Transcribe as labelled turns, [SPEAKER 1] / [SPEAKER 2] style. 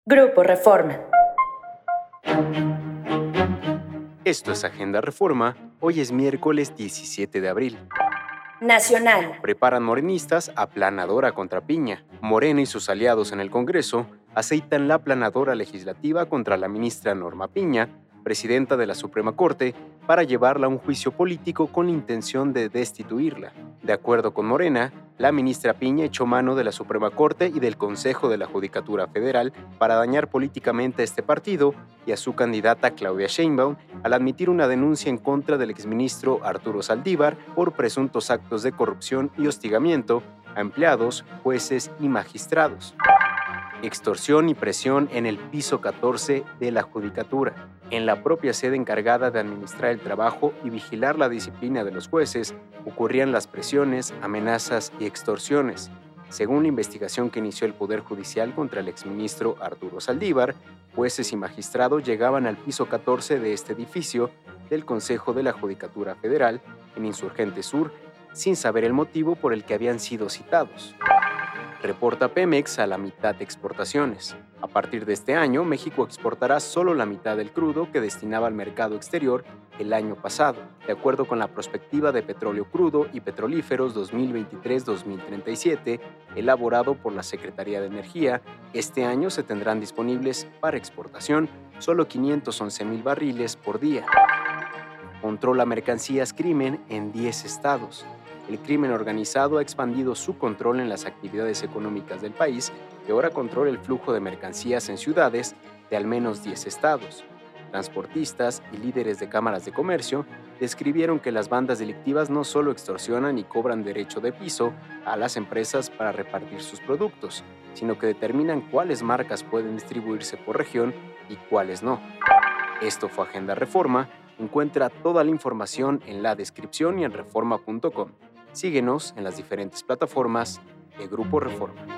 [SPEAKER 1] Grupo Reforma.
[SPEAKER 2] Esto es Agenda Reforma. Hoy es miércoles 17 de abril.
[SPEAKER 1] Nacional.
[SPEAKER 2] Preparan morenistas aplanadora contra Piña. Morena y sus aliados en el Congreso aceitan la aplanadora legislativa contra la ministra Norma Piña, presidenta de la Suprema Corte, para llevarla a un juicio político con la intención de destituirla. De acuerdo con Morena, la ministra Piña echó mano de la Suprema Corte y del Consejo de la Judicatura Federal para dañar políticamente a este partido y a su candidata Claudia Sheinbaum al admitir una denuncia en contra del exministro Arturo Saldívar por presuntos actos de corrupción y hostigamiento a empleados, jueces y magistrados. Extorsión y presión en el piso 14 de la Judicatura. En la propia sede encargada de administrar el trabajo y vigilar la disciplina de los jueces, ocurrían las presiones, amenazas y extorsiones. Según la investigación que inició el Poder Judicial contra el exministro Arturo Saldívar, jueces y magistrados llegaban al piso 14 de este edificio del Consejo de la Judicatura Federal, en Insurgente Sur, sin saber el motivo por el que habían sido citados. Reporta Pemex a la mitad de exportaciones. A partir de este año, México exportará solo la mitad del crudo que destinaba al mercado exterior el año pasado, de acuerdo con la Prospectiva de Petróleo Crudo y Petrolíferos 2023-2037, elaborado por la Secretaría de Energía. Este año se tendrán disponibles para exportación solo 511,000 barriles por día. Controla mercancías crimen en 10 estados. El crimen organizado ha expandido su control en las actividades económicas del país y ahora controla el flujo de mercancías en ciudades de al menos 10 estados. Transportistas y líderes de cámaras de comercio describieron que las bandas delictivas no solo extorsionan y cobran derecho de piso a las empresas para repartir sus productos, sino que determinan cuáles marcas pueden distribuirse por región y cuáles no. Esto fue Agenda Reforma. Encuentra toda la información en la descripción y en reforma.com. Síguenos en las diferentes plataformas de Grupo Reforma.